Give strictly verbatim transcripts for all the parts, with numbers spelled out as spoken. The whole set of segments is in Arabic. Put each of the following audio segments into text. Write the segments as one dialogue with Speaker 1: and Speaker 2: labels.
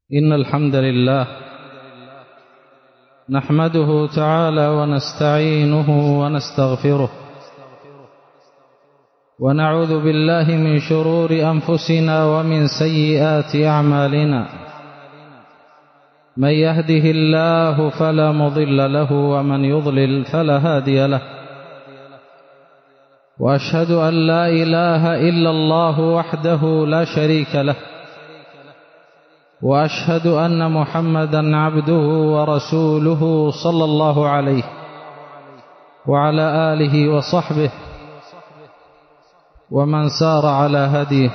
Speaker 1: إن الحمد لله نحمده تعالى ونستعينه ونستغفره ونعوذ بالله من شرور أنفسنا ومن سيئات أعمالنا. من يهده الله فلا مضل له ومن يضلل فلا هادي له، وأشهد أن لا إله إلا الله وحده لا شريك له، وأشهد أن محمدًا عبده ورسوله صلى الله عليه وعلى آله وصحبه ومن سار على هديه.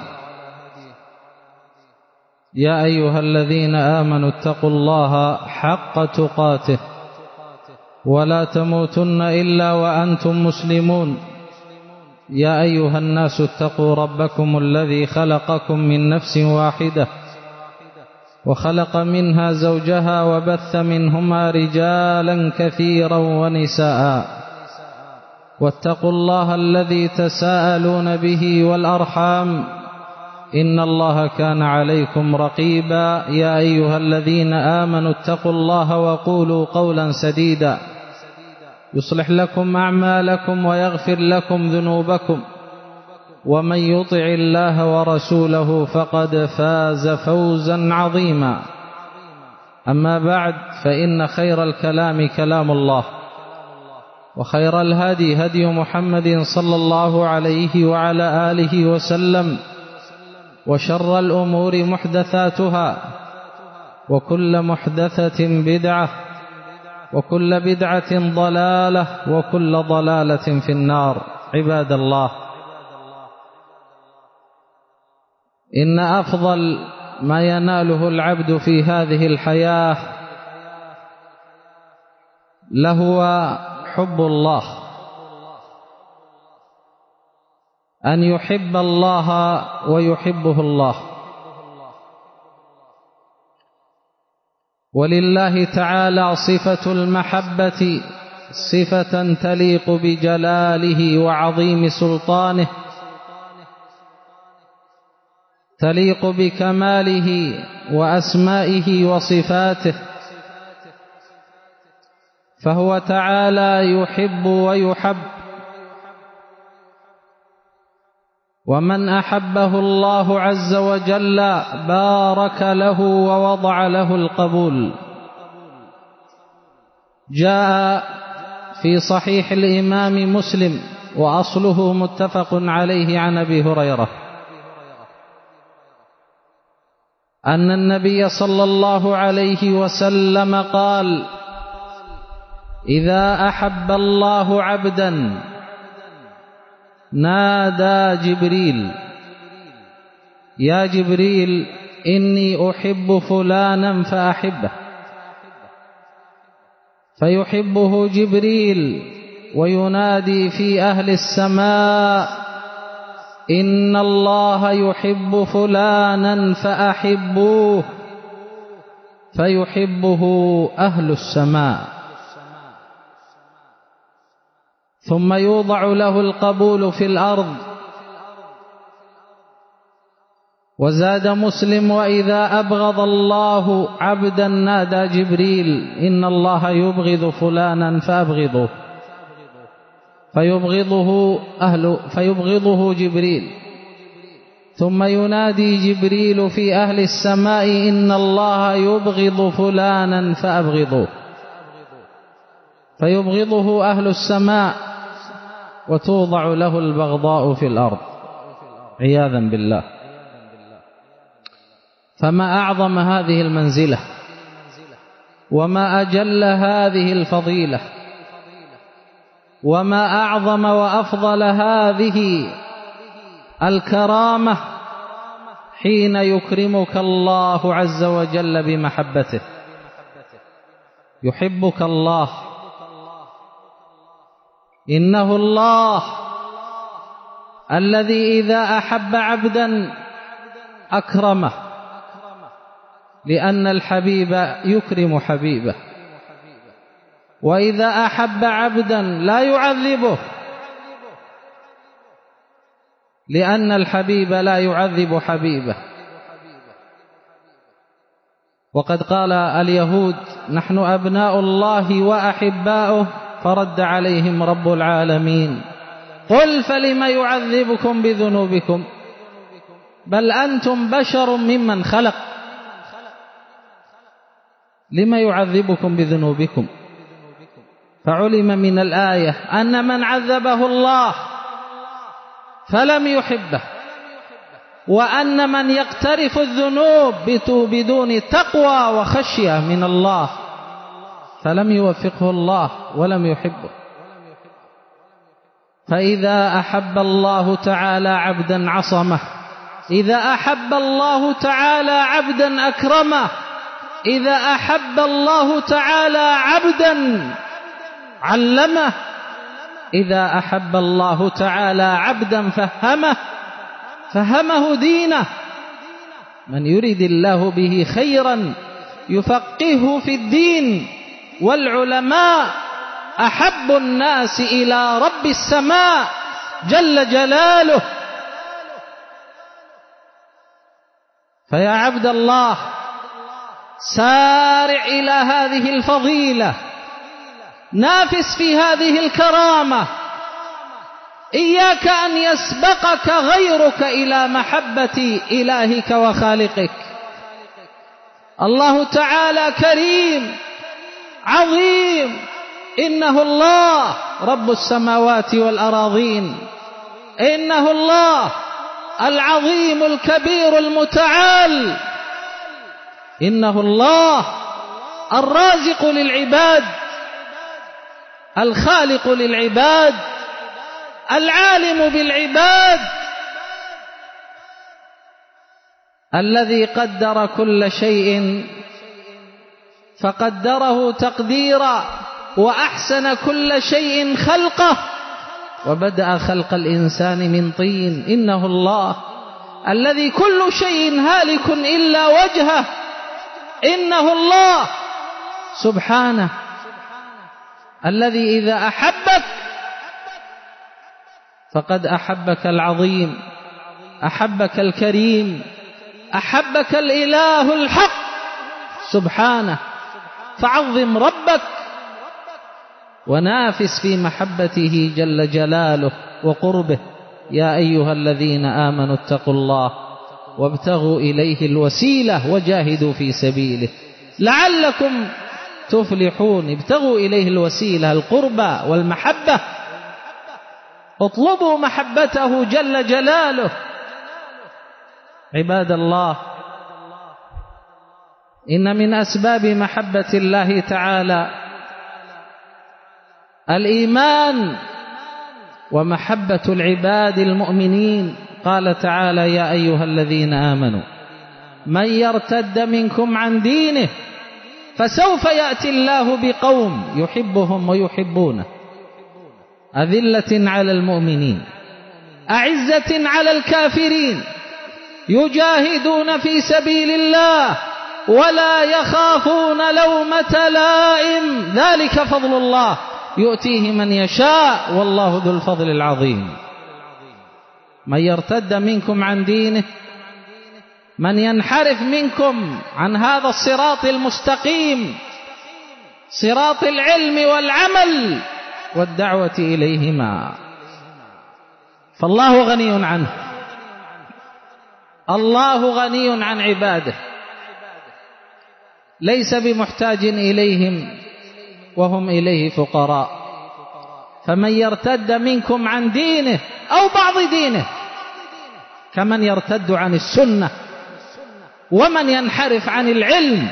Speaker 1: يا أيها الذين آمنوا اتقوا الله حق تقاته ولا تموتن إلا وأنتم مسلمون. يا أيها الناس اتقوا ربكم الذي خلقكم من نفس واحدة وخلق منها زوجها وبث منهما رجالا كثيرا ونساء، واتقوا الله الذي تساءلون به والأرحام إن الله كان عليكم رقيبا. يا أيها الذين آمنوا اتقوا الله وقولوا قولا سديدا يصلح لكم أعمالكم ويغفر لكم ذنوبكم، ومن يطع الله ورسوله فقد فاز فوزا عظيما. أما بعد، فإن خير الكلام كلام الله، وخير الهدي هدي محمد صلى الله عليه وعلى آله وسلم، وشر الأمور محدثاتها، وكل محدثة بدعة، وكل بدعة ضلالة، وكل ضلالة في النار. عباد الله، إن أفضل ما يناله العبد في هذه الحياة لهو حب الله، أن يحب الله ويحبه الله. ولله تعالى صفة المحبة صفة تليق بجلاله وعظيم سلطانه، تليق بكماله وأسمائه وصفاته، فهو تعالى يحب ويحب. ومن أحبه الله عز وجل بارك له ووضع له القبول. جاء في صحيح الإمام مسلم وأصله متفق عليه عن أبي هريرة أن النبي صلى الله عليه وسلم قال: إذا أحب الله عبدا نادى جبريل: يا جبريل إني أحب فلانا فأحبه، فيحبه جبريل وينادي في أهل السماء: إن الله يحب فلانا فأحبوه، فيحبه أهل السماء، ثم يوضع له القبول في الأرض. وزاد مسلم: وإذا أبغض الله عبدا نادى جبريل: إن الله يبغض فلانا فأبغضوه، فيبغضه أهل فيبغضه جبريل، ثم ينادي جبريل في أهل السماء: إن الله يبغض فلانا فأبغضوه، فيبغضه أهل السماء، وتوضع له البغضاء في الأرض عياذا بالله. فما أعظم هذه المنزلة، وما أجل هذه الفضيلة، وما أعظم وأفضل هذه الكرامة حين يكرمك الله عز وجل بمحبته. يحبك الله، إنه الله الذي إذا أحب عبدا أكرمه، لأن الحبيب يكرم حبيبه. وإذا أحب عبدا لا يعذبه، لأن الحبيب لا يعذب حبيبه. وقد قال اليهود نحن أبناء الله وأحباؤه، فرد عليهم رب العالمين قل فلم يعذبكم بذنوبكم بل أنتم بشر ممن خلق. لما يعذبكم بذنوبكم؟ فعلم من الآية أن من عذبه الله فلم يحبه، وأن من يقترف الذنوب بدون تقوى وخشية من الله فلم يوفقه الله ولم يحبه. فإذا أحب الله تعالى عبدا عصمه، إذا أحب الله تعالى عبدا أكرمه، إذا أحب الله تعالى عبدا علمه، إذا أحب الله تعالى عبدا فهمه فهمه دينه. من يريد الله به خيرا يفقهه في الدين. والعلماء أحب الناس إلى رب السماء جل جلاله. فيا عبد الله سارع إلى هذه الفضيلة، نافس في هذه الكرامة. إياك أن يسبقك غيرك إلى محبة إلهك وخالقك. الله تعالى كريم عظيم، إنه الله رب السماوات والأراضين، إنه الله العظيم الكبير المتعال، إنه الله الرازق للعباد، الخالق للعباد، العالم بالعباد، الذي قدر كل شيء فقدره تقديرا، وأحسن كل شيء خلقه، وبدأ خلق الإنسان من طين. إنه الله الذي كل شيء هالك إلا وجهه، إنه الله سبحانه الذي إذا أحبك فقد أحبك العظيم، أحبك الكريم، أحبك الإله الحق سبحانه. فعظم ربك ونافس في محبته جل جلاله وقربه. يا أيها الذين آمنوا اتقوا الله وابتغوا إليه الوسيلة وجاهدوا في سبيله لعلكم تفلحون. ابتغوا إليه الوسيلة، القربى والمحبة، اطلبوا محبته جل جلاله. عباد الله، إن من أسباب محبة الله تعالى الإيمان ومحبة العباد المؤمنين. قال تعالى يا أيها الذين آمنوا من يرتد منكم عن دينه فسوف يأتي الله بقوم يحبهم ويحبونه أذلة على المؤمنين أعزة على الكافرين يجاهدون في سبيل الله ولا يخافون لومة لائم. ذلك فضل الله يؤتيه من يشاء والله ذو الفضل العظيم. من يرتد منكم عن دينه، من ينحرف منكم عن هذا الصراط المستقيم، صراط العلم والعمل والدعوة إليهما، فالله غني عنه. الله غني عن عباده، ليس بمحتاج إليهم وهم إليه فقراء. فمن يرتد منكم عن دينه أو بعض دينه كمن يرتد عن السنة ومن ينحرف عن العلم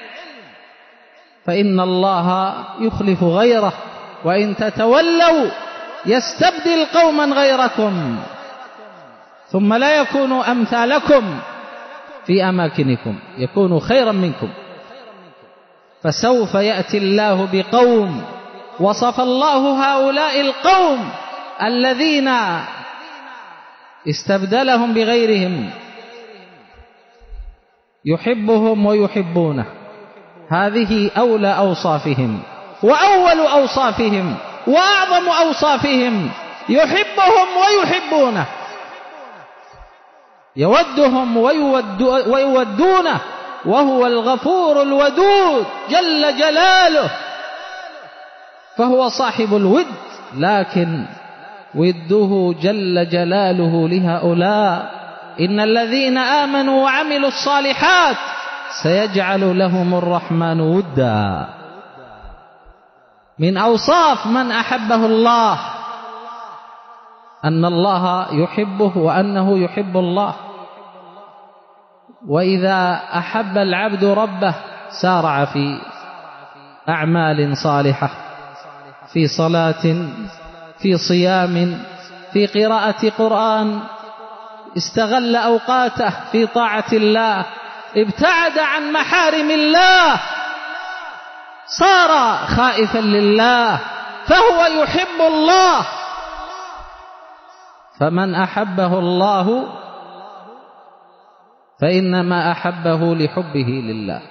Speaker 1: فإن الله يخلف غيره، وإن تتولوا يستبدل قوما غيركم ثم لا يكونوا أمثالكم في أماكنكم، يكونوا خيرا منكم. فسوف يأتي الله بقوم وصف الله هؤلاء القوم الذين استبدلهم بغيرهم يحبهم ويحبونه. هذه أولى أوصافهم وأول أوصافهم وأعظم أوصافهم، يحبهم ويحبونه، يودهم ويودونه وهو الغفور الودود جل جلاله، فهو صاحب الود، لكن وده جل جلاله لهؤلاء: إن الذين آمنوا وعملوا الصالحات سيجعل لهم الرحمن ودا. من أوصاف من أحبه الله أن الله يحبه وأنه يحب الله. وإذا أحب العبد ربه سارع في أعمال صالحة، في صلاة، في صيام، في قراءة قرآن، استغل أوقاته في طاعة الله، ابتعد عن محارم الله، صار خائفا لله، فهو يحب الله. فمن أحبه الله فإنما أحبه لحبه لله.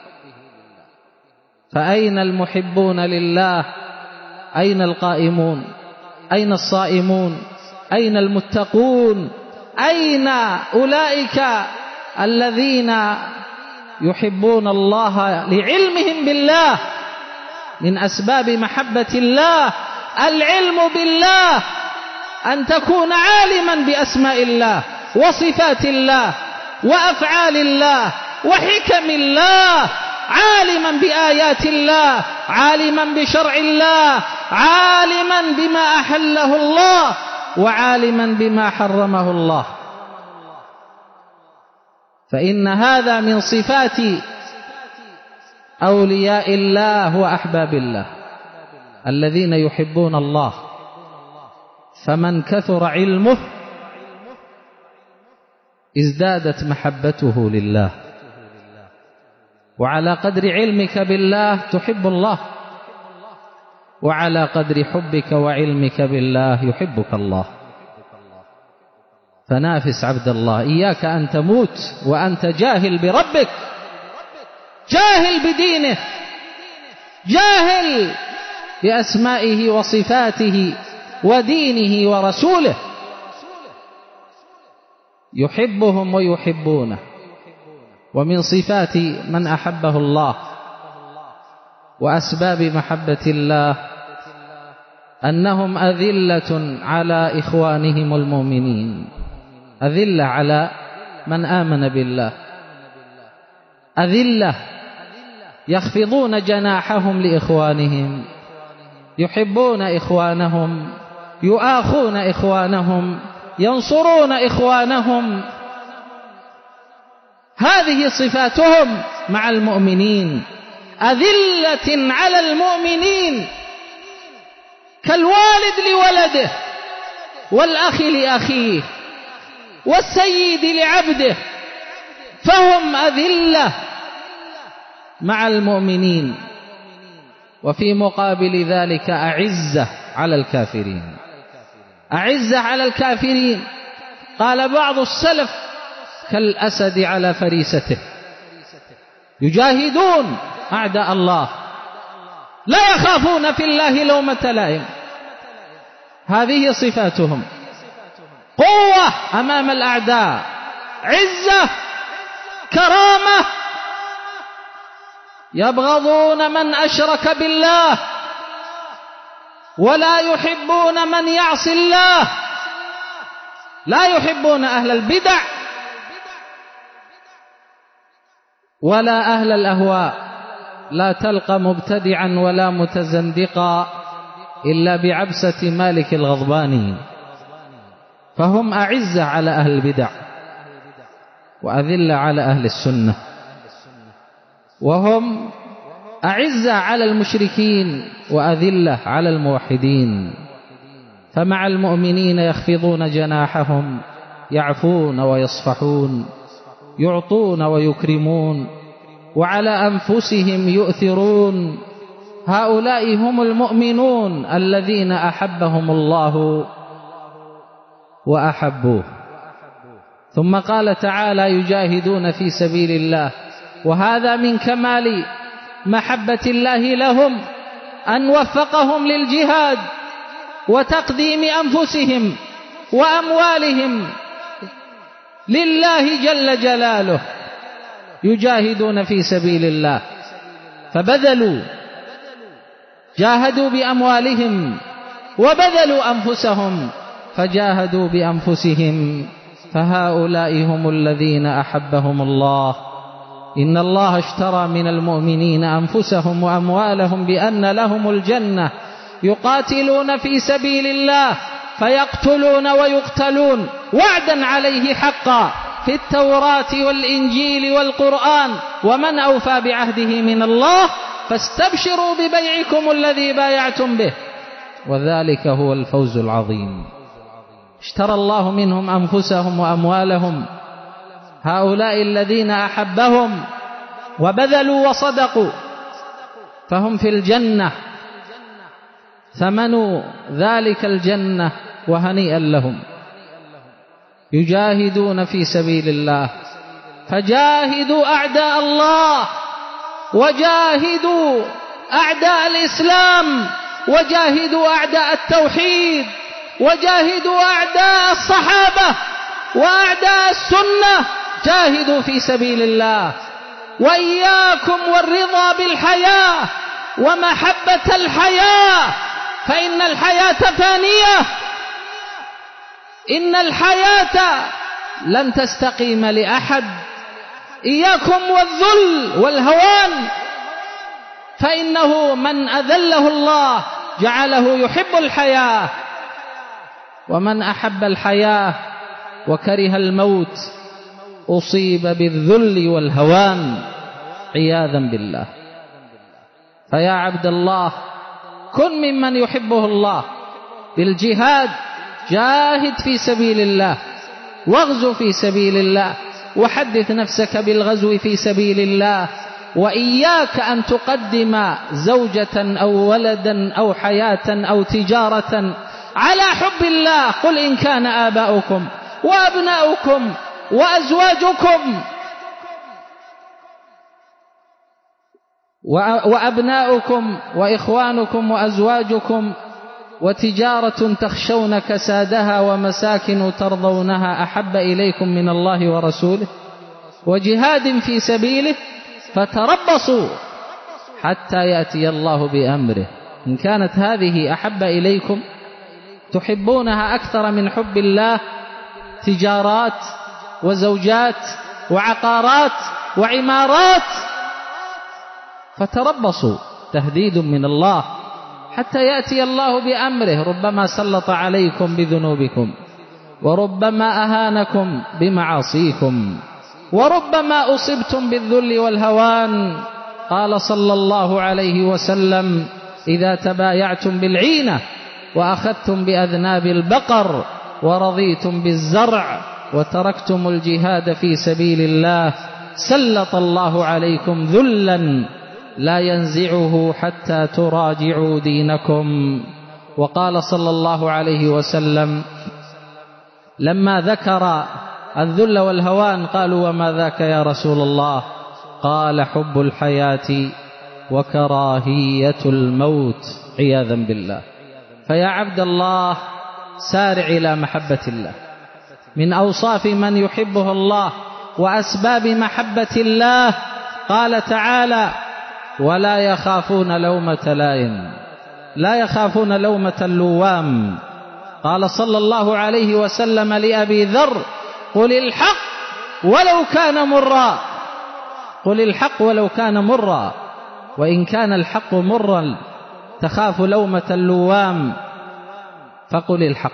Speaker 1: فأين المحبون لله؟ أين القائمون؟ أين الصائمون؟ أين المتقون؟ أين أولئك الذين يحبون الله لعلمهم بالله؟ من أسباب محبة الله العلم بالله، أن تكون عالما بأسماء الله وصفات الله وأفعال الله وحكم الله، عالما بآيات الله، عالما بشرع الله، عالما بما أحله الله، وعالما بما حرمه الله. فإن هذا من صفات أولياء الله وأحباب الله الذين يحبون الله. فمن كثر علمه ازدادت محبته لله، وعلى قدر علمك بالله تحب الله، وعلى قدر حبك وعلمك بالله يحبك الله. فنافس عبد الله، إياك أن تموت وأنت جاهل بربك، جاهل بدينه، جاهل بأسمائه وصفاته ودينه ورسوله. يحبهم ويحبونه. ومن صفات من أحبه الله وأسباب محبة الله أنهم أذلة على إخوانهم المؤمنين، أذلة على من آمن بالله، أذلة يخفضون جناحهم لإخوانهم، يحبون إخوانهم، يؤاخون إخوانهم، ينصرون إخوانهم. هذه صفاتهم مع المؤمنين، أذلة على المؤمنين، كالوالد لولده، والأخ لأخيه، والسيد لعبده، فهم أذلة مع المؤمنين. وفي مقابل ذلك أعزة على الكافرين، أعزة على الكافرين. قال بعض السلف: كالأسد على فريسته، يجاهدون أعداء الله لا يخافون في الله لومة لائم. هذه صفاتهم: قوة أمام الأعداء، عزة، كرامة، يبغضون من أشرك بالله ولا يحبون من يعصي الله، لا يحبون أهل البدع ولا أهل الأهواء. لا تلقى مبتدعا ولا متزندقا إلا بعبسة مالك الغضباني. فهم أعزة على أهل البدع وأذلة على أهل السنة، وهم أعزة على المشركين وأذلة على الموحدين. فمع المؤمنين يخفضون جناحهم، يعفون ويصفحون، يعطون ويكرمون، وعلى أنفسهم يؤثرون. هؤلاء هم المؤمنون الذين أحبهم الله وأحبوه. ثم قال تعالى: يجاهدون في سبيل الله. وهذا من كمال محبة الله لهم أن وفقهم للجهاد وتقديم أنفسهم وأموالهم لله جل جلاله. يجاهدون في سبيل الله، فبذلوا، جاهدوا بأموالهم وبذلوا أنفسهم فجاهدوا بأنفسهم، فهؤلاء هم الذين أحبهم الله. إن الله اشترى من المؤمنين أنفسهم وأموالهم بأن لهم الجنة يقاتلون في سبيل الله فيقتلون ويقتلون وعدا عليه حقا في التوراة والإنجيل والقرآن، ومن أوفى بعهده من الله، فاستبشروا ببيعكم الذي بايعتم به، وذلك هو الفوز العظيم. اشترى الله منهم أنفسهم وأموالهم، هؤلاء الذين أحبهم وبذلوا وصدقوا فهم في الجنة، ثمنوا ذلك الجنة وهنيئا لهم. يجاهدون في سبيل الله، فجاهدوا أعداء الله، وجاهدوا أعداء الإسلام، وجاهدوا أعداء التوحيد، وجاهدوا أعداء الصحابة وأعداء السنة، جاهدوا في سبيل الله. وإياكم والرضا بالحياة ومحبة الحياة، فإن الحياة فانية، إن الحياة لن تستقيم لأحد. إياكم والذل والهوان، فإنه من أذله الله جعله يحب الحياة، ومن أحب الحياة وكره الموت أصيب بالذل والهوان عياذا بالله. فيا عبد الله، كن ممن يحبه الله بالجهاد، جاهد في سبيل الله، واغزو في سبيل الله، وحدث نفسك بالغزو في سبيل الله. وإياك أن تقدم زوجة أو ولدا أو حياة أو تجارة على حب الله. قل إن كان آباؤكم وأبناؤكم وأزواجكم وأبناؤكم وإخوانكم وأزواجكم وتجارة تخشون كسادها ومساكن ترضونها أحب إليكم من الله ورسوله وجهاد في سبيله فتربصوا حتى يأتي الله بأمره. إن كانت هذه أحب إليكم، تحبونها أكثر من حب الله، تجارات وزوجات وعقارات وعمارات، فتربصوا، تهديد من الله حتى يأتي الله بأمره. ربما سلط عليكم بذنوبكم، وربما أهانكم بمعاصيكم، وربما أصبتم بالذل والهوان. قال صلى الله عليه وسلم: إذا تبايعتم بالعينة وأخذتم بأذناب البقر ورضيتم بالزرع وتركتم الجهاد في سبيل الله، سلط الله عليكم ذلا لا ينزعه حتى تراجعوا دينكم. وقال صلى الله عليه وسلم لما ذكر الذل والهوان قالوا: وما ذاك يا رسول الله؟ قال: حب الحياة وكراهية الموت، عياذا بالله. فيا عبد الله، سارع إلى محبة الله. من أوصاف من يحبه الله وأسباب محبة الله قال تعالى: ولا يخافون لومة لائم، لا يخافون لومة اللوام. قال صلى الله عليه وسلم لأبي ذر: قل الحق ولو كان مرا، قل الحق ولو كان مرا. وإن كان الحق مرا تخاف لومة اللوام فقل الحق،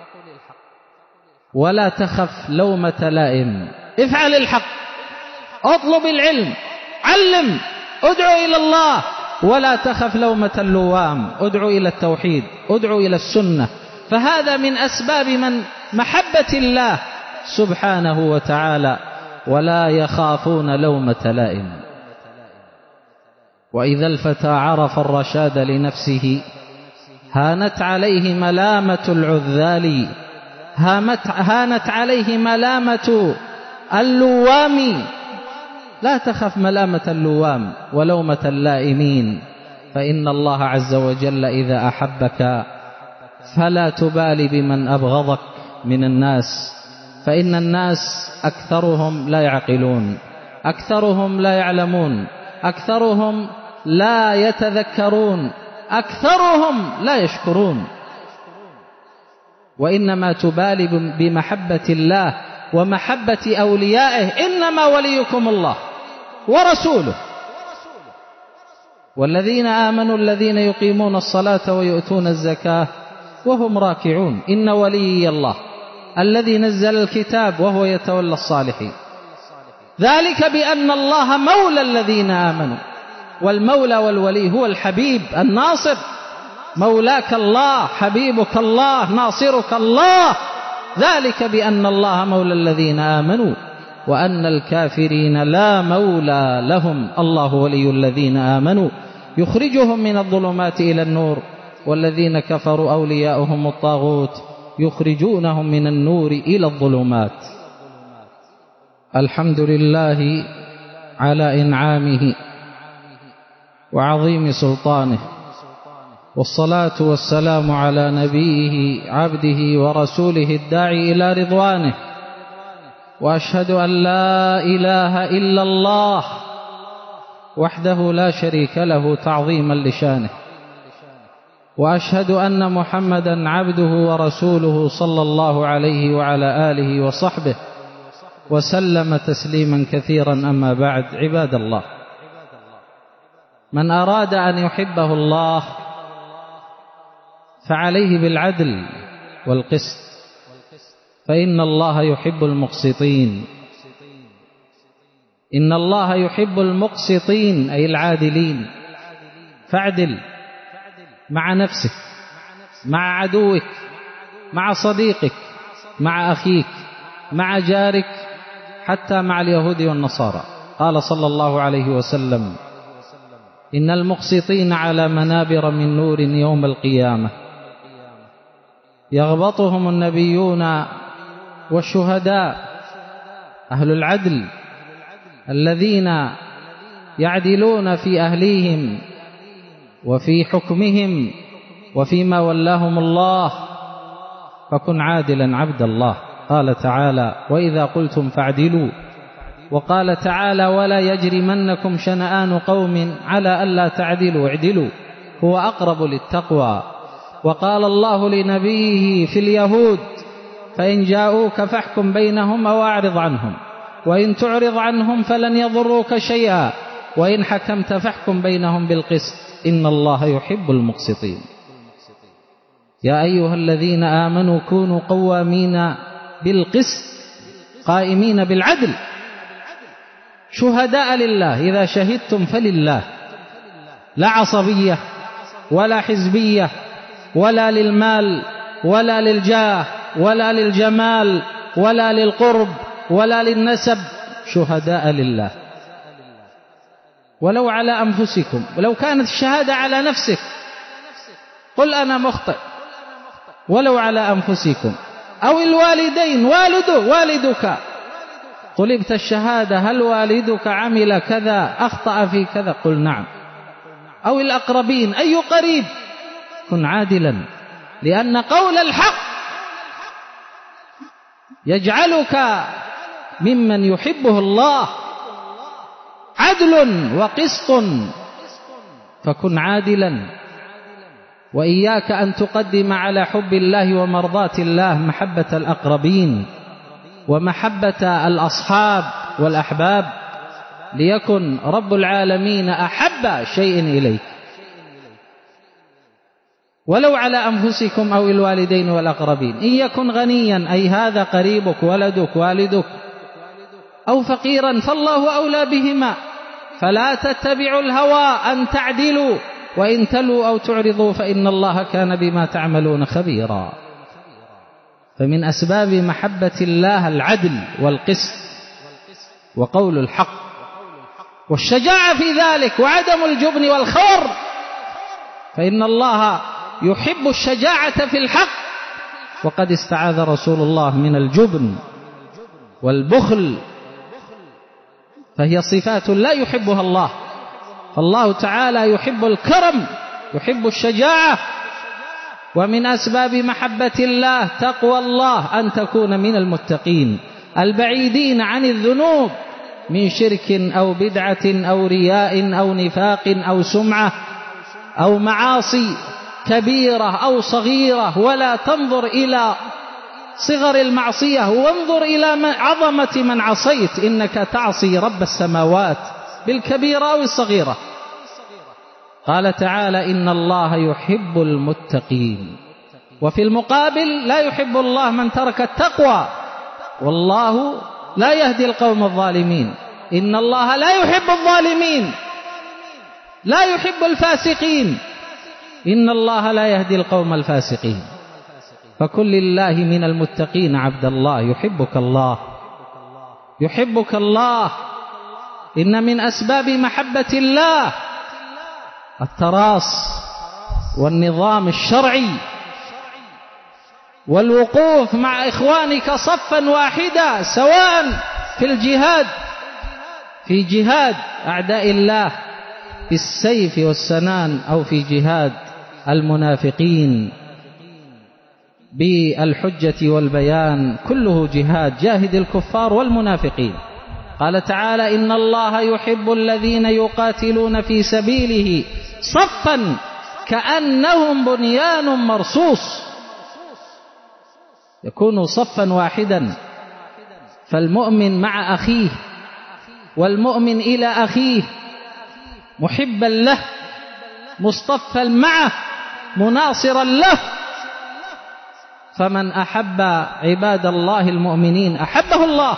Speaker 1: ولا تخف لومة لائم. افعل الحق، اطلب العلم، علم، ادعو إلى الله، ولا تخف لومة اللوام. ادعو إلى التوحيد، ادعو إلى السنة، فهذا من أسباب من محبة الله سبحانه وتعالى. ولا يخافون لومة لائم. وإذا الفتى عرف الرشاد لنفسه هانت عليه ملامة العذال، هانت عليه ملامة اللوام. لا تخف ملامة اللوام ولومة اللائمين، فإن الله عز وجل إذا أحبك فلا تبالي بمن أبغضك من الناس، فإن الناس أكثرهم لا يعقلون، أكثرهم لا يعلمون، أكثرهم لا يتذكرون، أكثرهم لا يشكرون. وإنما تبالي بمحبة الله ومحبة أوليائه. إنما وليكم الله ورسوله والذين آمنوا الذين يقيمون الصلاة ويؤتون الزكاة وهم راكعون. إن ولي الله الذي نزل الكتاب وهو يتولى الصالحين. ذلك بأن الله مولى الذين آمنوا، والمولى والولي هو الحبيب الناصر. مولاك الله، حبيبك الله، ناصرك الله. ذلك بأن الله مولى الذين آمنوا وأن الكافرين لا مولى لهم. الله ولي الذين آمنوا يخرجهم من الظلمات إلى النور، والذين كفروا أولياؤهم الطاغوت يخرجونهم من النور إلى الظلمات. الحمد لله على إنعامه وعظيم سلطانه، والصلاة والسلام على نبيه عبده ورسوله الداعي إلى رضوانه. وأشهد أن لا إله إلا الله وحده لا شريك له تعظيما لشانه، وأشهد أن محمدا عبده ورسوله صلى الله عليه وعلى آله وصحبه وسلم تسليما كثيرا. أما بعد، عباد الله، من أراد أن يحبه الله فعليه بالعدل والقسط، فإن الله يحب المقسطين. إن الله يحب المقسطين أي العادلين. فاعدل مع نفسك، مع عدوك، مع صديقك، مع أخيك، مع جارك، حتى مع اليهود والنصارى. قال صلى الله عليه وسلم: إن المقسطين على منابر من نور يوم القيامة يغبطهم النبيون والشهداء، أهل العدل الذين يعدلون في أهليهم وفي حكمهم وفيما ولاهم الله. فكن عادلا عبد الله. قال تعالى: وإذا قلتم فاعدلوا. وقال تعالى: ولا يجرمنكم شنآن قوم على ألا تعدلوا اعدلوا هو أقرب للتقوى. وقال الله لنبيه في اليهود: فإن جاءوك فاحكم بينهم أو أعرض عنهم، وإن تعرض عنهم فلن يضروك شيئا، وإن حكمت فاحكم بينهم بالقسط إن الله يحب المقسطين. يا أيها الذين آمنوا كونوا قوامين بالقسط قائمين بالعدل شهداء لله. إذا شهدتم فلله، لا عصبية ولا حزبية ولا للمال ولا للجاه ولا للجمال ولا للقرب ولا للنسب، شهداء لله. ولو على أنفسكم، ولو كانت الشهادة على نفسك قل أنا مخطئ، ولو على أنفسكم أو الوالدين، والده والدك طلبت الشهادة هل والدك عمل كذا أخطأ في كذا؟ قل نعم. أو الأقربين، أي قريب، كن عادلا، لأن قول الحق يجعلك ممن يحبه الله. عدل وقسط، فكن عادلا. وإياك أن تقدم على حب الله ومرضاة الله محبة الأقربين ومحبة الأصحاب والأحباب، ليكن رب العالمين أحب شيء إليك. ولو على أنفسكم أو الوالدين والأقربين، إن يكن غنيا أي هذا قريبك ولدك والدك، أو فقيرا فالله أولى بهما، فلا تتبعوا الهوى أن تعدلوا، وإن تلوا أو تعرضوا فإن الله كان بما تعملون خبيرا. فمن أسباب محبة الله العدل والقسط وقول الحق والشجاعة في ذلك، وعدم الجبن والخور، فإن الله يحب الشجاعة في الحق. وقد استعاذ رسول الله من الجبن والبخل، فهي صفات لا يحبها الله. فالله تعالى يحب الكرم، يحب الشجاعة. ومن أسباب محبة الله تقوى الله، أن تكون من المتقين البعيدين عن الذنوب من شرك أو بدعة أو رياء أو نفاق أو سمعة أو معاصي كبيرة أو صغيرة، ولا تنظر إلى صغر المعصية وانظر إلى عظمة من عصيت، إنك تعصي رب السماوات بالكبيرة أو الصغيرة. قال تعالى إن الله يحب المتقين، وفي المقابل لا يحب الله من ترك التقوى، والله لا يهدي القوم الظالمين. إن الله لا يحب الظالمين، لا يحب الفاسقين، إن الله لا يهدي القوم الفاسقين. فكن لله من المتقين عبد الله، يحبك الله، يحبك الله. إن من أسباب محبة الله التراص والنظام الشرعي والوقوف مع إخوانك صفا واحدا، سواء في الجهاد في جهاد أعداء الله بالسيف والسنان، أو في جهاد المنافقين بالحجة والبيان، كله جهاد. جاهد الكفار والمنافقين. قال تعالى إن الله يحب الذين يقاتلون في سبيله صفا كأنهم بنيان مرصوص، يكون صفا واحدا، فالمؤمن مع أخيه والمؤمن إلى أخيه، محبا له، مصطفا معه، مناصرا له. فمن أحب عباد الله المؤمنين أحبه الله.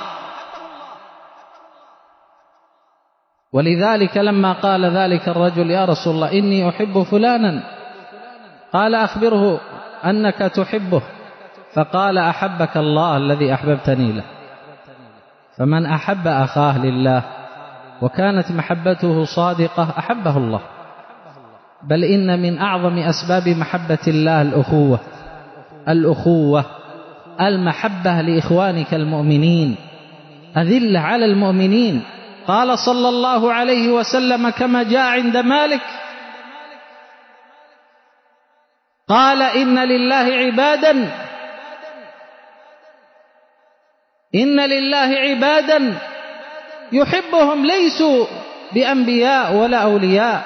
Speaker 1: ولذلك لما قال ذلك الرجل يا رسول الله إني أحب فلانا، قال أخبره أنك تحبه، فقال أحبك الله الذي أحببتني له. فمن أحب أخاه لله وكانت محبته صادقة أحبه الله. بل إن من أعظم أسباب محبة الله الأخوة، الأخوة المحبة لإخوانك المؤمنين، أذل على المؤمنين. قال صلى الله عليه وسلم كما جاء عند مالك، قال إن لله عبادا إن لله عبادا يحبهم ليسوا بأنبياء ولا أولياء،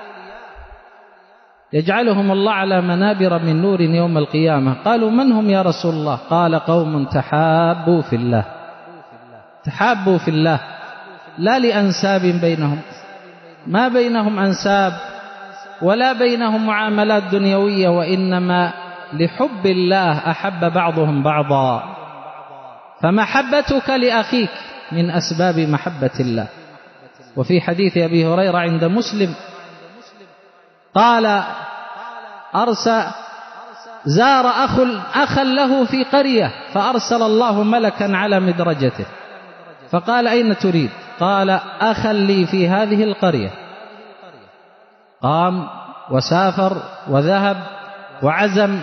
Speaker 1: يجعلهم الله على منابر من نور يوم القيامة. قالوا من هم يا رسول الله؟ قال قوم تحابوا في الله، تحابوا في الله، لا لأنساب بينهم، ما بينهم أنساب ولا بينهم معاملات دنيوية، وإنما لحب الله أحب بعضهم بعضا. فمحبتك لأخيك من أسباب محبة الله. وفي حديث أبي هريرة عند مسلم قال أرسل زار أخ أخا له في قرية، فأرسل الله ملكا على مدرجته، فقال أين تريد؟ قال أخا لي في هذه القرية. قام وسافر وذهب وعزم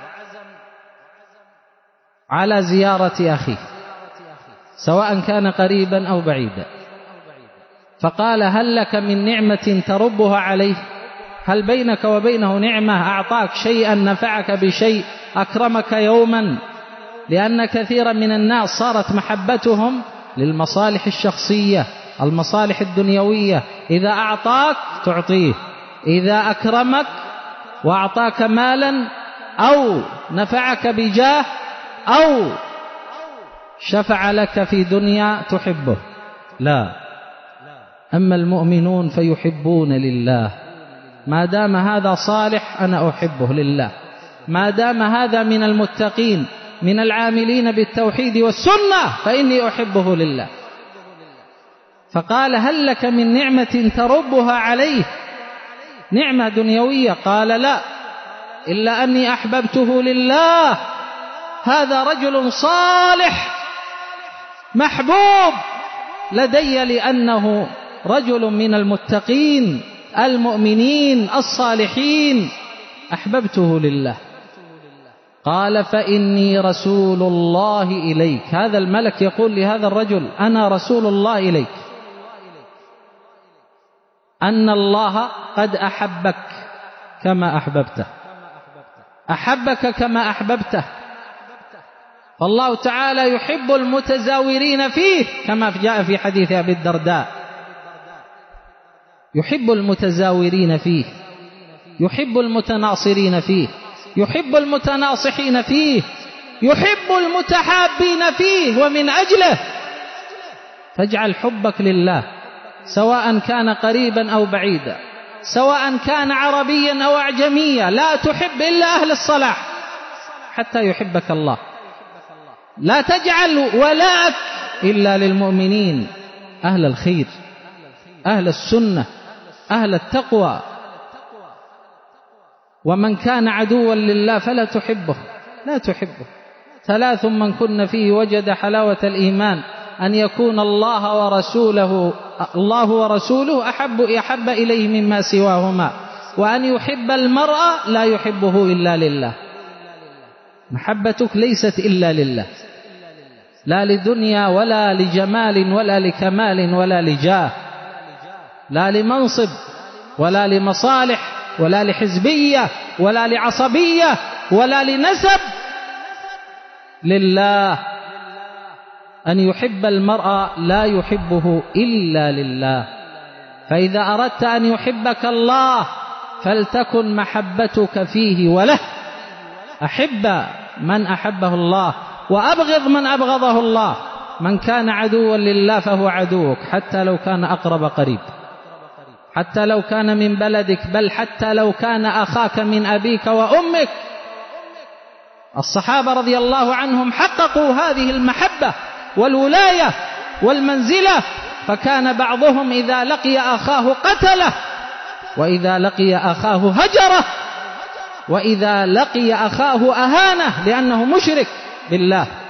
Speaker 1: على زيارة أخيه، سواء كان قريبا أو بعيدا. فقال هل لك من نعمة تربها عليه؟ هل بينك وبينه نعمة؟ أعطاك شيئا، نفعك بشيء، أكرمك يوما؟ لأن كثيرا من الناس صارت محبتهم للمصالح الشخصية، المصالح الدنيوية. إذا أعطاك تعطيه، إذا أكرمك وأعطاك مالا أو نفعك بجاه أو شفع لك في دنيا تحبه. لا، أما المؤمنون فيحبون لله. ما دام هذا صالح أنا أحبه لله، ما دام هذا من المتقين من العاملين بالتوحيد والسنة فإني أحبه لله. فقال هل لك من نعمة تربها عليه؟ نعمة دنيوية؟ قال لا، إلا أني أحببته لله. هذا رجل صالح محبوب لدي لأنه رجل من المتقين المؤمنين الصالحين، أحببته لله. قال فإني رسول الله إليك. هذا الملك يقول لهذا الرجل أنا رسول الله إليك، أن الله قد أحبك كما أحببته، أحبك كما أحببته، فالله تعالى يحب المتزاورين فيه كما جاء في حديث أبي الدرداء، يحب المتزاورين فيه، يحب المتناصرين فيه، يحب المتناصحين فيه، يحب المتحابين فيه. ومن أجله فاجعل حبك لله سواء كان قريبا أو بعيدا، سواء كان عربيا أو أعجميا، لا تحب إلا أهل الصلاح حتى يحبك الله. لا تجعل ولاءك إلا للمؤمنين، أهل الخير، أهل السنة، أهل التقوى. ومن كان عدوا لله فلا تحبه، لا تحبه. ثلاث من كن فيه وجد حلاوة الإيمان: أن يكون الله ورسوله الله ورسوله أحب أحب إليه مما سواهما، وأن يحب المرء لا يحبه إلا لله. محبتك ليست إلا لله، لا لدنيا ولا لجمال ولا لكمال ولا لجاه، لا لمنصب ولا لمصالح ولا لحزبية ولا لعصبية ولا لنسب، لله. أن يحب المرء لا يحبه إلا لله. فإذا أردت أن يحبك الله فلتكن محبتك فيه وله. أحب من أحبه الله وأبغض من أبغضه الله. من كان عدوا لله فهو عدوك حتى لو كان أقرب قريب، حتى لو كان من بلدك، بل حتى لو كان أخاك من أبيك وأمك. الصحابة رضي الله عنهم حققوا هذه المحبة والولاية والمنزلة، فكان بعضهم إذا لقي أخاه قتله، وإذا لقي أخاه هجره، وإذا لقي أخاه أهانه لأنه مشرك بالله.